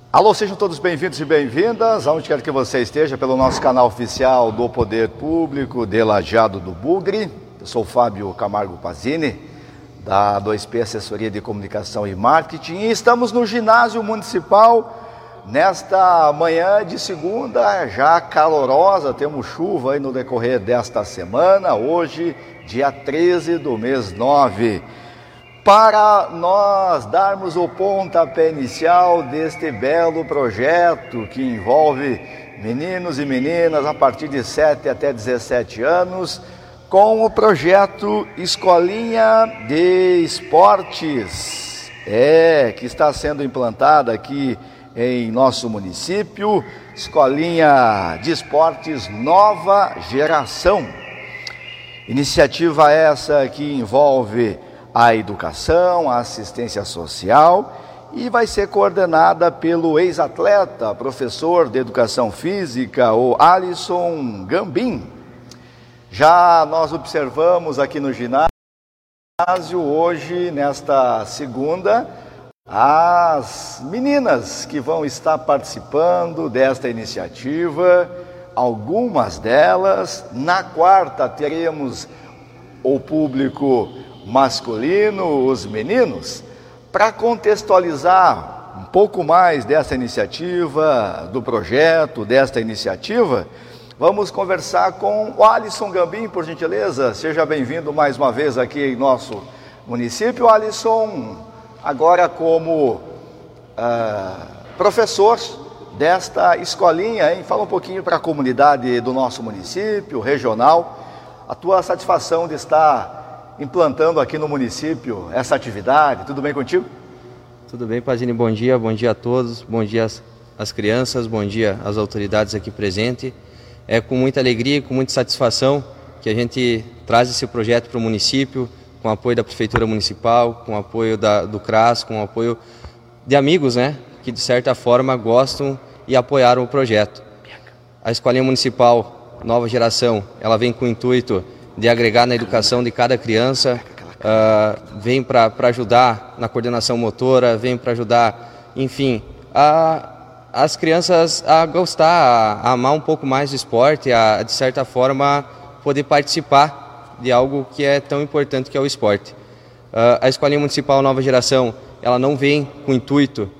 Alô, sejam todos bem-vindos e bem-vindas, aonde quer que você esteja, pelo nosso canal oficial do Poder Público de Lajeado do Bugre. Eu sou o Fábio Camargo Pazini, da 2P Assessoria de Comunicação e Marketing, e estamos no ginásio municipal nesta manhã de segunda, já calorosa. Temos chuva aí no decorrer desta semana, hoje, dia 13 do mês 9. Para nós darmos o pontapé inicial deste belo projeto que envolve meninos e meninas a partir de 7 até 17 anos, com o projeto Escolinha de Esportes, que está sendo implantada aqui em nosso município, Escolinha de Esportes Nova Geração. Iniciativa essa que envolve a educação, a assistência social, e vai ser coordenada pelo ex-atleta, professor de educação física, o Alisson Gambim. Já nós observamos aqui no ginásio, hoje, nesta segunda, as meninas que vão estar participando desta iniciativa, algumas delas. Na quarta teremos o público masculino, os meninos. Para contextualizar um pouco mais dessa iniciativa, do projeto, desta iniciativa, vamos conversar com o Alisson Gambim, por gentileza. Seja bem-vindo mais uma vez aqui em nosso município. Alisson, agora como professor desta escolinha, hein? Fala um pouquinho para a comunidade do nosso município, regional, a tua satisfação de estar implantando aqui no município essa atividade. Tudo bem contigo? Tudo bem, Pazini, bom dia a todos, bom dia às crianças, bom dia às autoridades aqui presentes. É com muita alegria e com muita satisfação que a gente traz esse projeto para o município, com o apoio da Prefeitura Municipal, com o apoio do CRAS, com o apoio de amigos, que de certa forma gostam e apoiaram o projeto. A Escolinha Municipal Nova Geração, ela vem com o intuito de agregar na educação de cada criança, vem para ajudar na coordenação motora, vem para ajudar, enfim, as crianças a gostar, a amar um pouco mais do esporte, a de certa forma poder participar de algo que é tão importante, que é o esporte. A Escolinha Municipal Nova Geração, ela não vem com o intuito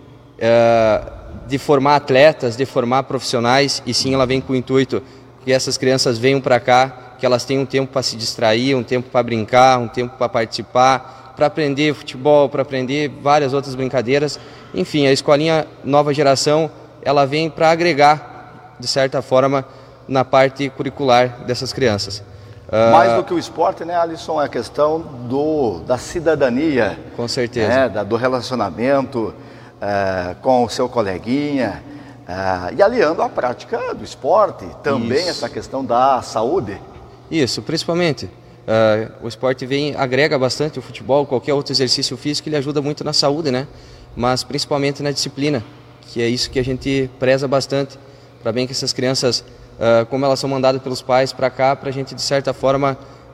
de formar atletas, de formar profissionais, e sim ela vem com o intuito que essas crianças venham para cá, que elas tenham um tempo para se distrair, um tempo para brincar, um tempo para participar, para aprender futebol, para aprender várias outras brincadeiras. Enfim, a Escolinha Nova Geração, ela vem para agregar, de certa forma, na parte curricular dessas crianças. Mais do que o esporte, Alisson, é a questão da cidadania. Com certeza. Do relacionamento com o seu coleguinha, e aliando a prática do esporte, também. Isso. Essa questão da saúde. Isso, principalmente. O esporte agrega bastante, o futebol, qualquer outro exercício físico, ele ajuda muito na saúde, mas principalmente na disciplina, que é isso que a gente preza bastante, para bem que essas crianças, como elas são mandadas pelos pais para cá, para a gente de certa forma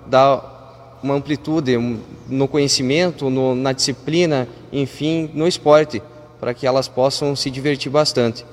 dar uma amplitude no conhecimento, na disciplina, enfim, no esporte, para que elas possam se divertir bastante.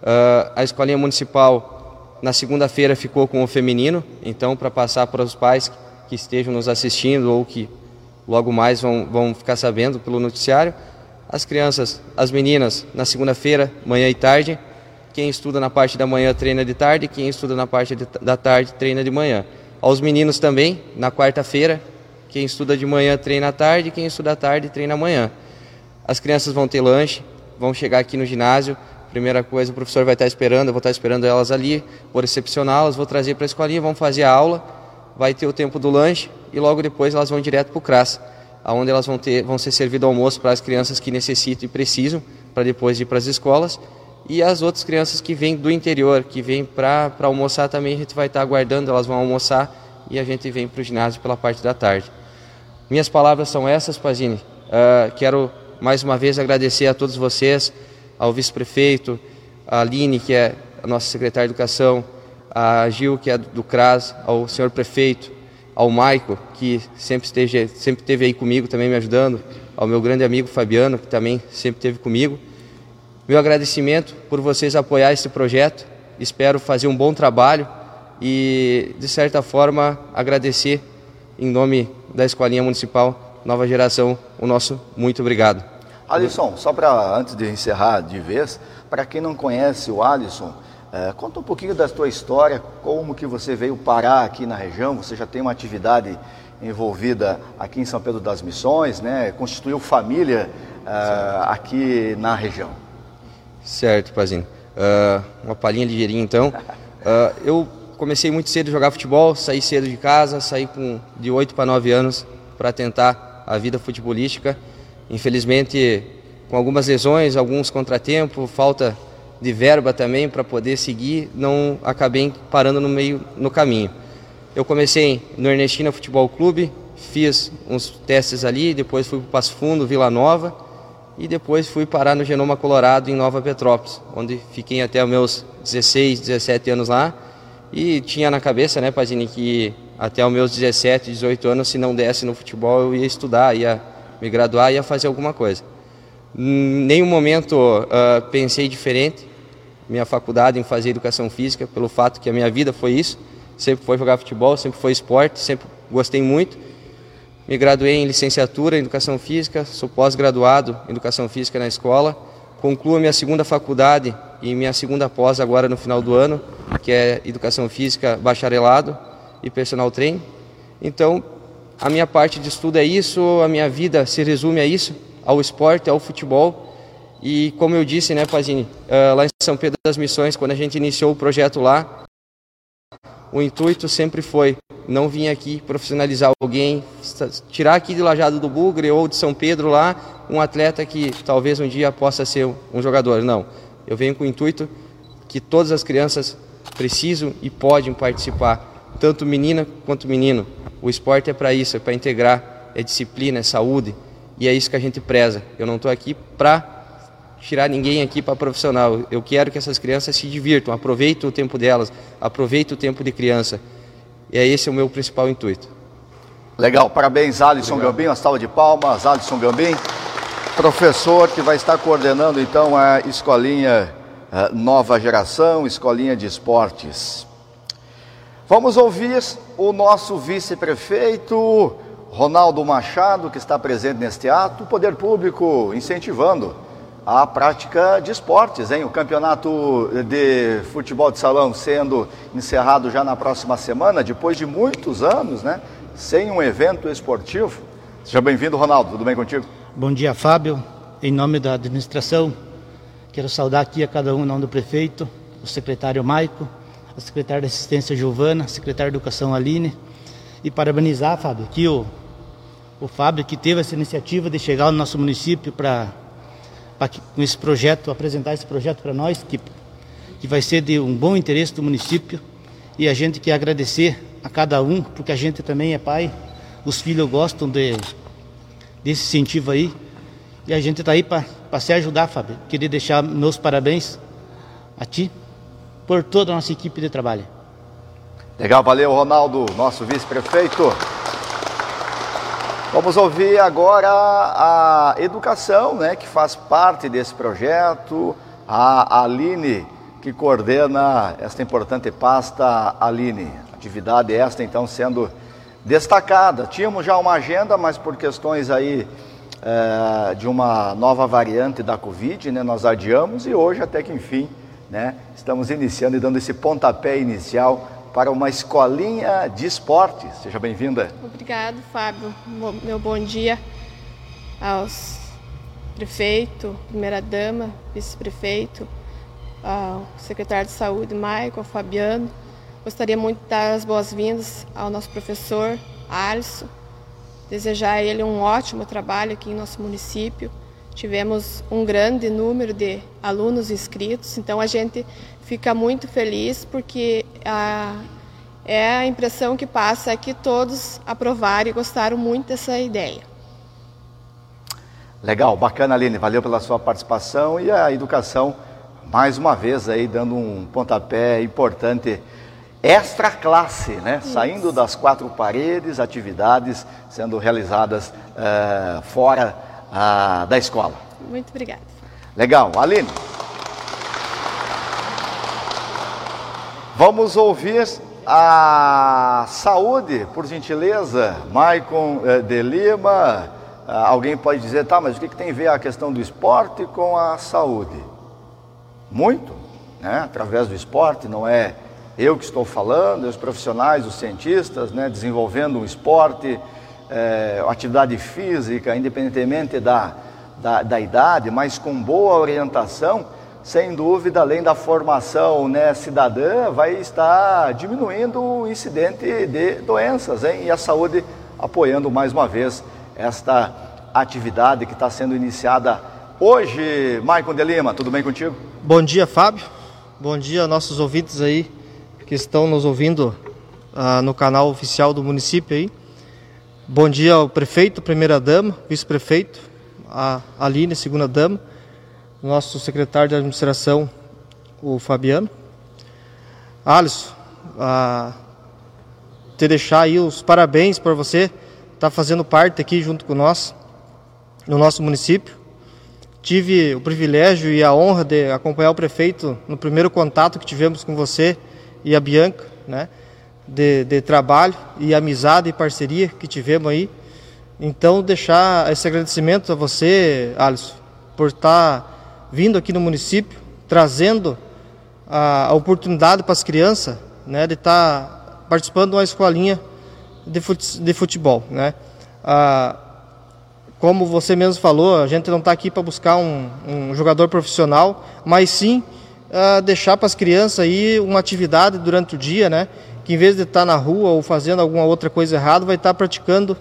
A Escolinha Municipal, na segunda-feira, ficou com o feminino, então para passar para os pais que estejam nos assistindo ou que logo mais vão ficar sabendo pelo noticiário, as crianças, as meninas, na segunda-feira, manhã e tarde. Quem estuda na parte da manhã treina de tarde, quem estuda na parte da tarde treina de manhã. Aos meninos também, na quarta-feira, quem estuda de manhã treina à tarde, quem estuda à tarde treina amanhã. As crianças vão ter lanche, vão chegar aqui no ginásio. Primeira coisa, o professor vai estar esperando, eu vou estar esperando elas ali, vou recepcioná-las, vou trazer para a escolinha, vão fazer a aula, vai ter o tempo do lanche e logo depois elas vão direto para o CRAS, onde elas vão ser servido almoço para as crianças que necessitam e precisam, para depois ir para as escolas. E as outras crianças que vêm do interior, que vêm para almoçar também, a gente vai estar aguardando, elas vão almoçar e a gente vem para o ginásio pela parte da tarde. Minhas palavras são essas, Pazini. Quero mais uma vez agradecer a todos vocês, ao vice-prefeito, a Aline, que é a nossa secretária de Educação, a Gil, que é do CRAS, ao senhor prefeito, ao Maico, que sempre esteve aí comigo também me ajudando, ao meu grande amigo Fabiano, que também sempre esteve comigo. Meu agradecimento por vocês apoiar esse projeto. Espero fazer um bom trabalho e, de certa forma, agradecer em nome da Escolinha Municipal Nova Geração o nosso muito obrigado. Alisson, só para antes de encerrar de vez, para quem não conhece o Alisson, conta um pouquinho da tua história, como que você veio parar aqui na região. Você já tem uma atividade envolvida aqui em São Pedro das Missões, né? Constituiu família aqui na região. Certo, Pazini. Uma palhinha ligeirinha então. Eu comecei muito cedo a jogar futebol, saí cedo de casa, saí de 8 para 9 anos para tentar a vida futebolística. Infelizmente, com algumas lesões, alguns contratempos, falta de verba também para poder seguir, não acabei parando no caminho. Eu comecei no Ernestina Futebol Clube, fiz uns testes ali, depois fui para o Passo Fundo, Vila Nova, e depois fui parar no Genoma Colorado em Nova Petrópolis, onde fiquei até os meus 16, 17 anos lá, e tinha na cabeça, né, Pazini, que até os meus 17, 18 anos, se não desse no futebol, eu ia estudar, ia me graduar, ia fazer alguma coisa. Em nenhum momento pensei diferente, minha faculdade em fazer educação física, pelo fato que a minha vida foi isso, sempre foi jogar futebol, sempre foi esporte, sempre gostei muito. Me graduei em licenciatura em educação física, sou pós-graduado em educação física na escola, concluo a minha segunda faculdade e minha segunda pós agora no final do ano, que é educação física bacharelado e personal trainer. Então, a minha parte de estudo é isso, a minha vida se resume a isso, ao esporte, ao futebol. E como eu disse, né, Pazini, lá em São Pedro das Missões, quando a gente iniciou o projeto lá, o intuito sempre foi não vir aqui profissionalizar alguém, tirar aqui de Lajeado do Bugre ou de São Pedro lá um atleta que talvez um dia possa ser um jogador. Não, eu venho com o intuito que todas as crianças precisam e podem participar, tanto menina quanto menino. O esporte é para isso, é para integrar, é disciplina, é saúde, e é isso que a gente preza. Eu não estou aqui para tirar ninguém aqui para profissional. Eu quero que essas crianças se divirtam, aproveitem o tempo delas, aproveitem o tempo de criança. E é esse o meu principal intuito. Legal, parabéns Alisson Gambim, uma salva de palmas, Alisson Gambim, professor que vai estar coordenando então a Escolinha Nova Geração, Escolinha de Esportes. Vamos ouvir o nosso vice-prefeito, Ronaldo Machado, que está presente neste ato. O Poder Público incentivando a prática de esportes, hein? O campeonato de futebol de salão sendo encerrado já na próxima semana, depois de muitos anos, né? Sem um evento esportivo. Seja bem-vindo, Ronaldo, tudo bem contigo? Bom dia, Fábio. Em nome da administração, quero saudar aqui a cada um, em nome do prefeito, o secretário Maico, a secretária de assistência Giovana, a secretária de educação Aline, e parabenizar, Fábio, aqui o Fábio que teve essa iniciativa de chegar ao nosso município para com esse projeto, apresentar esse projeto para nós, que vai ser de um bom interesse do município, e a gente quer agradecer a cada um, porque a gente também é pai, os filhos gostam desse incentivo aí, e a gente está aí para se ajudar, Fábio. Queria deixar meus parabéns a ti, por toda a nossa equipe de trabalho. Legal, valeu Ronaldo, nosso vice-prefeito. Vamos ouvir agora a educação, né, que faz parte desse projeto, a Aline, que coordena esta importante pasta. Aline, atividade esta então sendo destacada. Tínhamos já uma agenda, mas por questões aí de uma nova variante da Covid, né, nós adiamos, e hoje até que enfim, né, estamos iniciando e dando esse pontapé inicial para uma escolinha de esporte. Seja bem-vinda. Obrigado, Fábio. Meu bom dia aos prefeito, primeira-dama, vice-prefeito, ao secretário de saúde, Maico, ao Fabiano. Gostaria muito de dar as boas-vindas ao nosso professor, Alisson. Desejar a ele um ótimo trabalho aqui em nosso município. Tivemos um grande número de alunos inscritos, então a gente fica muito feliz porque a impressão que passa é que todos aprovaram e gostaram muito dessa ideia. Legal, bacana, Aline, valeu pela sua participação, e a educação, mais uma vez, aí dando um pontapé importante, extra classe, né? Isso. Saindo das quatro paredes, atividades sendo realizadas fora da escola. Muito obrigada. Legal, Aline. Vamos ouvir a saúde, por gentileza. Maicon de Lima. Alguém pode dizer, tá, mas o que tem a ver a questão do esporte com a saúde? Muito, né? Através do esporte, não é eu que estou falando, os profissionais, os cientistas, né, desenvolvendo um esporte, atividade física, independentemente da idade, mas com boa orientação, sem dúvida, além da formação, né, cidadã, vai estar diminuindo o incidente de doenças, hein? E a saúde apoiando mais uma vez esta atividade que está sendo iniciada hoje. Maicon de Lima, tudo bem contigo? Bom dia, Fábio. Bom dia, nossos ouvintes aí que estão nos ouvindo no canal oficial do município aí. Bom dia ao prefeito, primeira-dama, vice-prefeito, a Aline, segunda-dama, nosso secretário de administração, o Fabiano. Alisson, te deixar aí os parabéns por você estar fazendo parte aqui junto com nós, no nosso município. Tive o privilégio e a honra de acompanhar o prefeito no primeiro contato que tivemos com você e a Bianca, né, de trabalho e amizade e parceria que tivemos aí. Então, deixar esse agradecimento a você, Alisson, por estar vindo aqui no município, trazendo a oportunidade para as crianças, né, de estar participando de uma escolinha de futebol, né. Como você mesmo falou, a gente não está aqui para buscar um jogador profissional, mas sim deixar para as crianças aí uma atividade durante o dia, né? Que em vez de estar na rua ou fazendo alguma outra coisa errada, vai estar praticando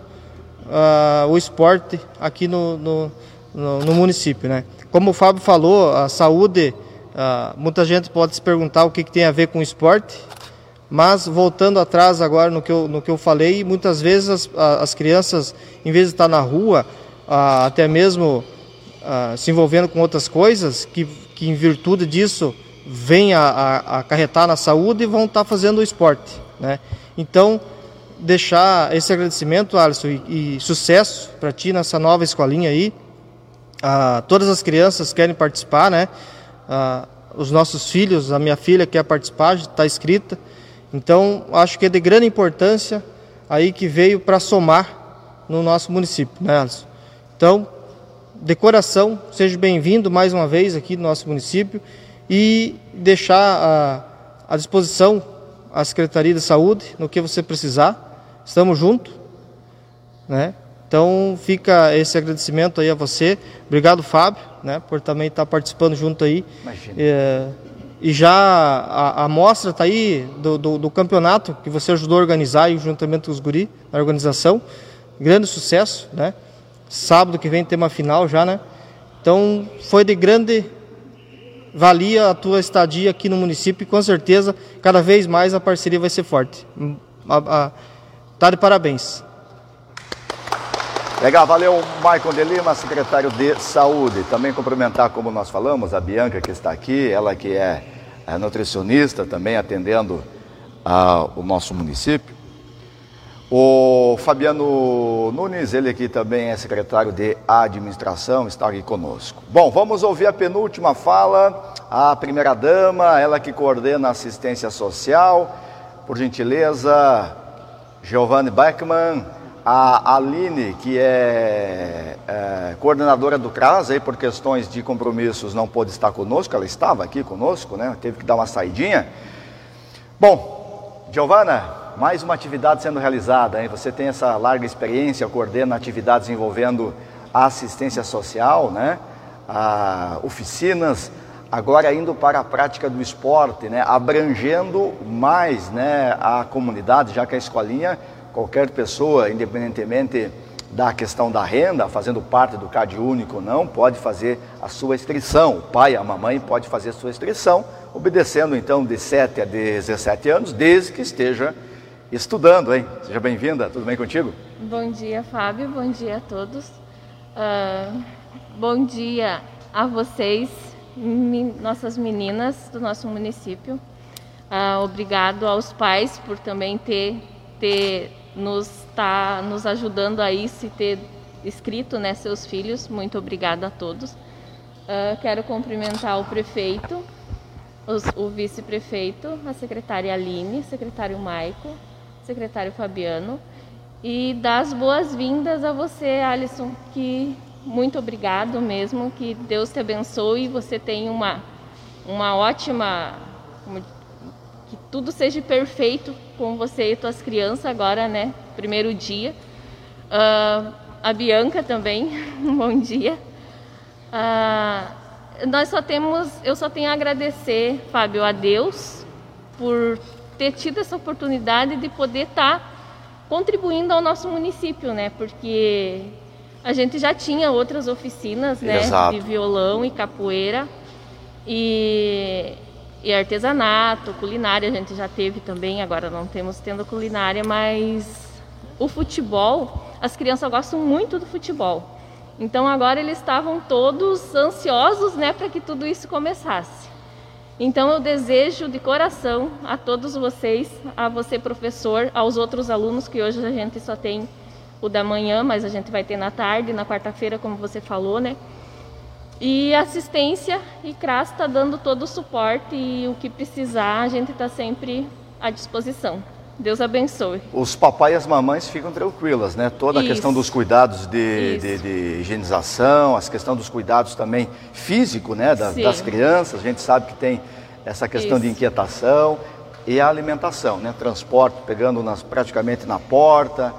o esporte aqui no município, né? Como o Fábio falou, a saúde, muita gente pode se perguntar o que tem a ver com o esporte, mas voltando atrás agora no que eu falei, muitas vezes as crianças, em vez de estar na rua, até mesmo se envolvendo com outras coisas, que em virtude disso vem a acarretar na saúde e vão estar fazendo o esporte, né? Então, deixar esse agradecimento, Alisson, e sucesso para ti nessa nova escolinha aí. Todas as crianças querem participar, né? Os nossos filhos, a minha filha quer participar, está inscrita. Então, acho que é de grande importância aí que veio para somar no nosso município, né, Alisson? Então, de coração, seja bem-vindo mais uma vez aqui no nosso município e deixar à disposição a Secretaria de Saúde no que você precisar. Estamos juntos, né? Então, fica esse agradecimento aí a você. Obrigado, Fábio, né, por também estar participando junto aí. Imagina. E já a mostra está aí do campeonato que você ajudou a organizar aí, juntamente com os guri, na organização. Grande sucesso, né? Sábado que vem tem uma final já, né? Então, foi de grande valia a tua estadia aqui no município e com certeza, cada vez mais a parceria vai ser forte. Tá de parabéns. Legal, valeu, Maicon de Lima, secretário de Saúde. Também cumprimentar, como nós falamos, a Bianca que está aqui, ela que é nutricionista, também atendendo o nosso município. O Fabiano Nunes, ele aqui também é secretário de administração, está aqui conosco. Bom, vamos ouvir a penúltima fala, a primeira-dama, ela que coordena a assistência social, por gentileza, Giovanni Beckman. A Aline, que é coordenadora do CRAS, aí por questões de compromissos não pôde estar conosco, ela estava aqui conosco, né? Teve que dar uma saidinha. Bom, Giovana, mais uma atividade sendo realizada, hein? Você tem essa larga experiência, coordena atividades envolvendo a assistência social, né? Oficinas, agora indo para a prática do esporte, né? Abrangendo mais, né, a comunidade, já que a escolinha, qualquer pessoa, independentemente da questão da renda, fazendo parte do CAD único ou não, pode fazer a sua inscrição. O pai, a mamãe pode fazer a sua inscrição, obedecendo então de 7 a 17 anos, desde que esteja estudando, hein? Seja bem-vinda, tudo bem contigo? Bom dia, Fábio, bom dia a todos. Bom dia a vocês, nossas meninas do nosso município. Obrigado aos pais por também nos ajudando a isso e ter inscrito, né, seus filhos. Muito obrigada a todos. Quero cumprimentar o prefeito o vice-prefeito, a secretária Aline, o secretário Maico, o secretário Fabiano, e dar as boas-vindas a você, Alisson, que muito obrigado mesmo, que Deus te abençoe e você tenha uma ótima, que tudo seja perfeito com você e tuas crianças agora, né, primeiro dia. A Bianca também, bom dia. Eu só tenho a agradecer, Fábio, a Deus por ter tido essa oportunidade de poder estar contribuindo ao nosso município, né? Porque a gente já tinha outras oficinas, né? Exato. De violão e capoeira e artesanato, culinária a gente já teve também, agora não temos tendo culinária, mas o futebol, as crianças gostam muito do futebol. Então agora eles estavam todos ansiosos, né, para que tudo isso começasse. Então eu desejo de coração a todos vocês, a você professor, aos outros alunos, que hoje a gente só tem o da manhã, mas a gente vai ter na tarde, na quarta-feira, como você falou, né? E assistência e CRAS está dando todo o suporte e o que precisar a gente está sempre à disposição. Deus abençoe. Os papai e as mamães ficam tranquilas, né? Toda a questão dos cuidados de higienização, a questão dos cuidados também físico, né? Das crianças, a gente sabe que tem essa questão de inquietação e a alimentação, né? Transporte, pegando praticamente na porta,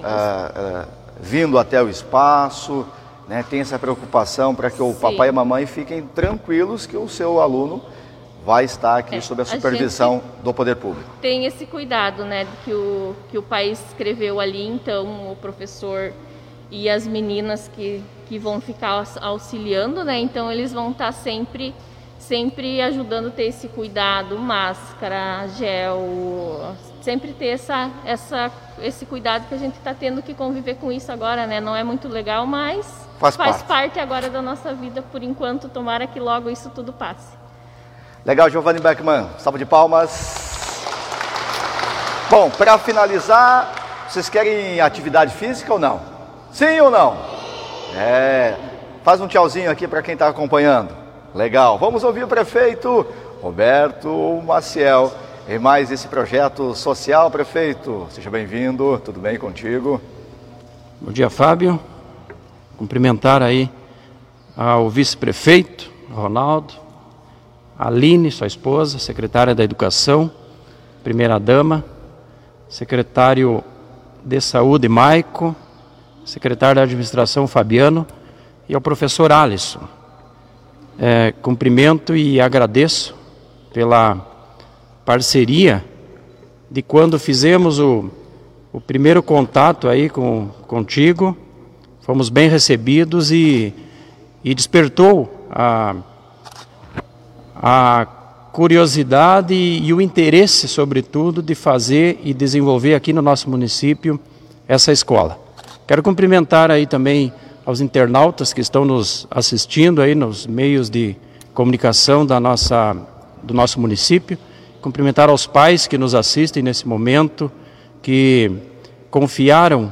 vindo até o espaço, né? Tem essa preocupação para que o papai e a mamãe fiquem tranquilos que o seu aluno vai estar aqui sob a supervisão do poder público. Tem esse cuidado, né, que o pai escreveu ali, então o professor e as meninas que vão ficar auxiliando, né, então eles vão estar sempre ajudando a ter esse cuidado, máscara, gel, sempre ter esse cuidado que a gente está tendo que conviver com isso agora, né, não é muito legal, mas faz parte agora da nossa vida por enquanto, tomara que logo isso tudo passe. Legal, Giovanni Beckman. Salva de palmas. Bom, para finalizar, vocês querem atividade física ou não? Sim ou não? Faz um tchauzinho aqui para quem está acompanhando. Legal. Vamos ouvir o prefeito Roberto Maciel em mais esse projeto social. Prefeito, seja bem-vindo. Tudo bem contigo? Bom dia, Fábio. Cumprimentar aí ao vice-prefeito, Ronaldo, Aline, sua esposa, secretária da Educação, primeira-dama, secretário de Saúde, Maico, secretário da Administração, Fabiano, e ao professor Alisson. Cumprimento e agradeço pela parceria de quando fizemos o primeiro contato aí contigo, fomos bem recebidos e despertou a curiosidade e o interesse, sobretudo, de fazer e desenvolver aqui no nosso município essa escola. Quero cumprimentar aí também aos internautas que estão nos assistindo aí nos meios de comunicação do nosso município, cumprimentar aos pais que nos assistem nesse momento, que confiaram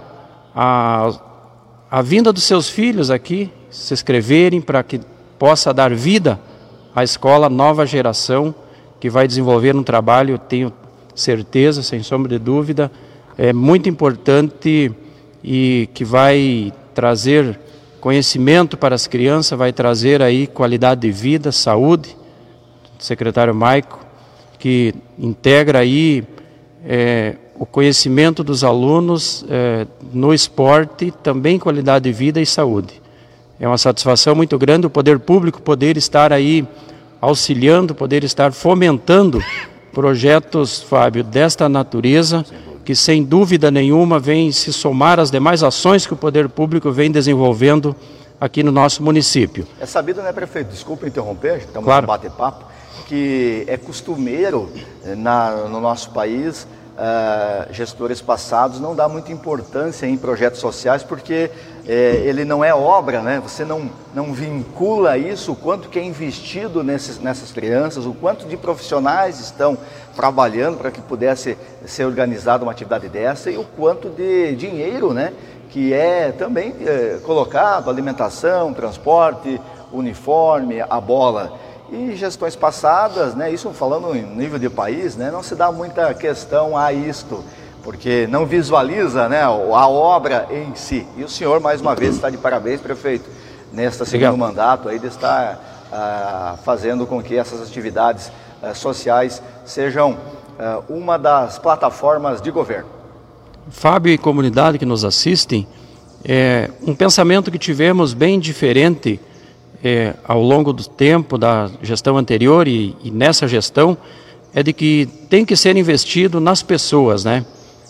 a vinda dos seus filhos aqui, se inscreverem para que possa dar vida à escola Nova Geração, que vai desenvolver um trabalho, tenho certeza, sem sombra de dúvida, muito importante e que vai trazer conhecimento para as crianças, vai trazer aí qualidade de vida, saúde. O secretário Maico, que integra aí o conhecimento dos alunos no esporte, também qualidade de vida e saúde. É uma satisfação muito grande o poder público poder estar aí auxiliando, poder estar fomentando projetos, Fábio, desta natureza, que sem dúvida nenhuma vem se somar às demais ações que o poder público vem desenvolvendo aqui no nosso município. É sabido, né, prefeito? Desculpa interromper, estamos no bate-papo, que é costumeiro no nosso país, gestores passados não dá muita importância em projetos sociais porque ele não é obra, né? Você não vincula isso, o quanto que é investido nessas crianças, o quanto de profissionais estão trabalhando para que pudesse ser organizada uma atividade dessa e o quanto de dinheiro, né, que é também colocado, alimentação, transporte, uniforme, a bola. E gestões passadas, né, isso falando em nível de país, né, não se dá muita questão a isto, porque não visualiza, né, a obra em si. E o senhor, mais uma vez, está de parabéns, prefeito, nesta segundo mandato aí de estar fazendo com que essas atividades sociais sejam uma das plataformas de governo. Fábio e comunidade que nos assistem, um pensamento que tivemos bem diferente ao longo do tempo da gestão anterior e nessa gestão, é de que tem que ser investido nas pessoas, né?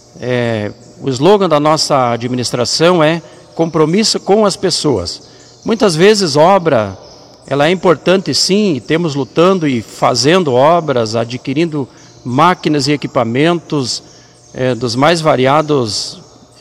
O slogan da nossa administração é compromisso com as pessoas. Muitas vezes obra, ela é importante sim, e temos lutando e fazendo obras, adquirindo máquinas e equipamentos dos mais variados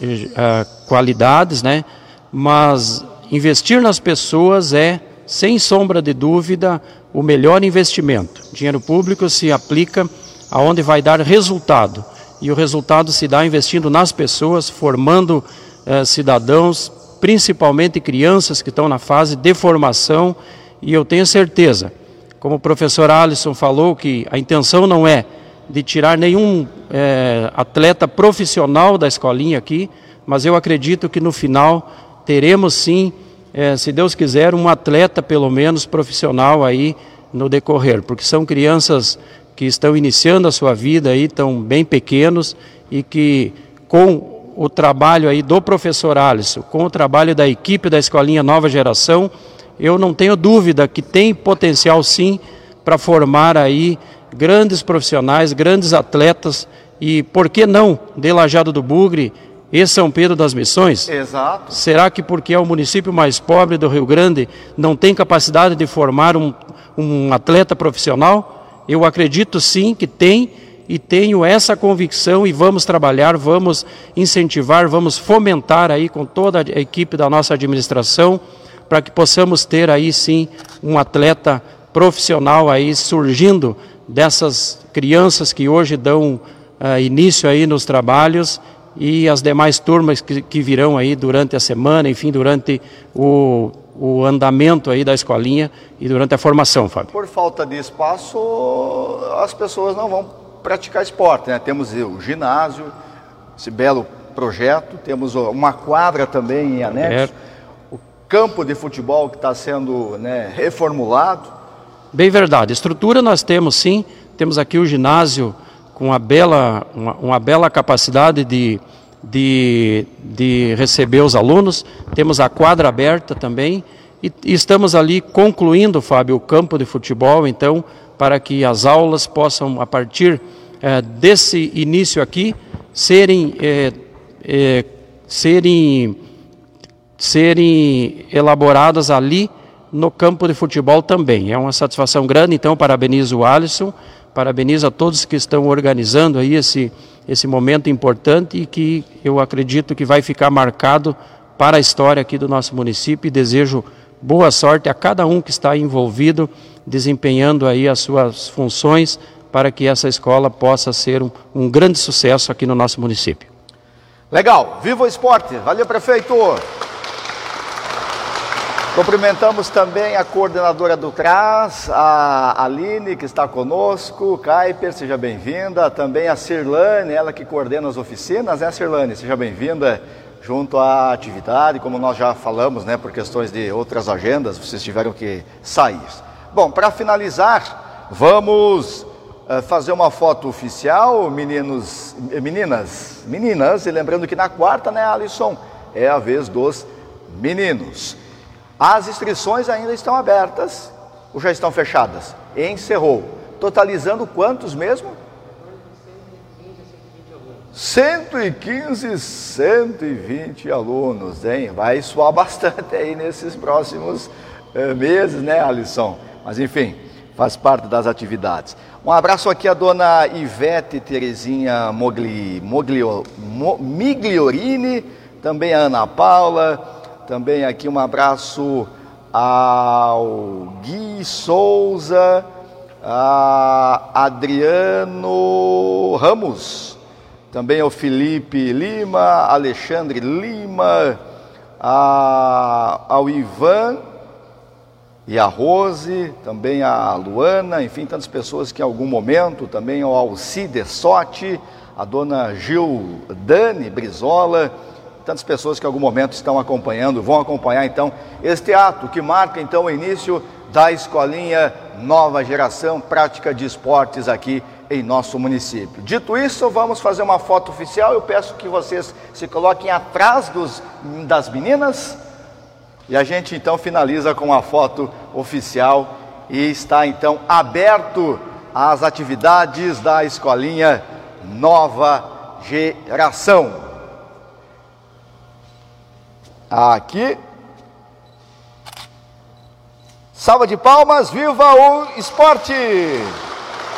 qualidades, né? Mas investir nas pessoas é, sem sombra de dúvida, o melhor investimento. O dinheiro público se aplica aonde vai dar resultado. E o resultado se dá investindo nas pessoas, formando cidadãos, principalmente crianças que estão na fase de formação. E eu tenho certeza, como o professor Alisson falou, que a intenção não é de tirar nenhum atleta profissional da escolinha aqui, mas eu acredito que no final teremos sim, se Deus quiser, um atleta pelo menos profissional aí no decorrer, porque são crianças que estão iniciando a sua vida aí, estão bem pequenos e que com o trabalho aí do professor Alisson, com o trabalho da equipe da Escolinha Nova Geração, eu não tenho dúvida que tem potencial sim para formar aí grandes profissionais, grandes atletas e por que não de Lajeado do Bugre e São Pedro das Missões? Exato. Será que porque é o município mais pobre do Rio Grande não tem capacidade de formar um atleta profissional? Eu acredito sim que tem e tenho essa convicção e vamos trabalhar, vamos incentivar, vamos fomentar aí com toda a equipe da nossa administração para que possamos ter aí sim um atleta profissional aí surgindo dessas crianças que hoje dão início aí nos trabalhos e as demais turmas que virão aí durante a semana, enfim, durante o andamento aí da escolinha e durante a formação, Fábio. Por falta de espaço, as pessoas não vão praticar esporte, né? Temos o ginásio, esse belo projeto, temos uma quadra também em anexo, o campo de futebol que está sendo, né, reformulado. Bem verdade, estrutura nós temos sim, temos aqui o ginásio com uma bela capacidade de receber os alunos, temos a quadra aberta também e estamos ali concluindo, Fábio, o campo de futebol, então, para que as aulas possam, a partir desse início aqui, serem elaboradas ali no campo de futebol também. É uma satisfação grande, então parabenizo o Alisson, parabenizo a todos que estão organizando aí esse momento importante e que eu acredito que vai ficar marcado para a história aqui do nosso município e desejo boa sorte a cada um que está envolvido, desempenhando aí as suas funções para que essa escola possa ser um grande sucesso aqui no nosso município. Legal, viva o esporte, valeu prefeito! Cumprimentamos também a coordenadora do CRAS, a Aline, que está conosco, Kaiper, seja bem-vinda, também a Cirlane, ela que coordena as oficinas, né, Cirlane? Seja bem-vinda junto à atividade, como nós já falamos, né, por questões de outras agendas, vocês tiveram que sair. Bom, para finalizar, vamos fazer uma foto oficial, meninas, e lembrando que na quarta, né, Alisson, é a vez dos meninos. As inscrições ainda estão abertas, ou já estão fechadas? Encerrou. Totalizando quantos mesmo? 115, 120 alunos, hein? Vai suar bastante aí nesses próximos meses, né, Alisson? Mas enfim, faz parte das atividades. Um abraço aqui à dona Ivete Terezinha Migliorini, também a Ana Paula. Também aqui um abraço ao Gui Souza, a Adriano Ramos, também ao Felipe Lima, Alexandre Lima, ao Ivan e a Rose, também a Luana, enfim, tantas pessoas que em algum momento, também o Alcide Sotti, a dona Gil Dani Brizola, tantas pessoas que em algum momento estão acompanhando, vão acompanhar então este ato que marca então o início da Escolinha Nova Geração, prática de esportes aqui em nosso município. Dito isso, vamos fazer uma foto oficial. Eu peço que vocês se coloquem atrás das meninas e a gente então finaliza com a foto oficial e está então aberto as atividades da Escolinha Nova Geração. Aqui. Salva de palmas, viva o esporte!